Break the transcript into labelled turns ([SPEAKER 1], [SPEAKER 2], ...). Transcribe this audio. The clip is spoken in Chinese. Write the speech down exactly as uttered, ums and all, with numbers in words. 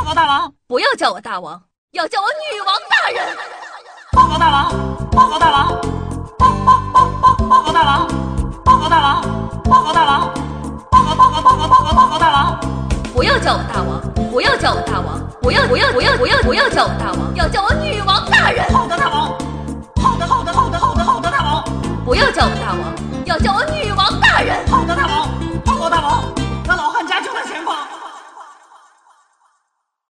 [SPEAKER 1] 报告大王，
[SPEAKER 2] 不要叫我大王，要叫我女王大人。
[SPEAKER 1] 报告大王，报告大王，报报报报报告大王，报告大王，报告大王，报告报告报告报告报告大王。
[SPEAKER 2] 不要叫我大王，不要叫我大王，不要不要不要不要不要叫我大王，要叫我女王大人。
[SPEAKER 1] 好的，大王。好的，好的，好的，好的，好的，大王。
[SPEAKER 2] 不要叫我大王，要叫我女王大人。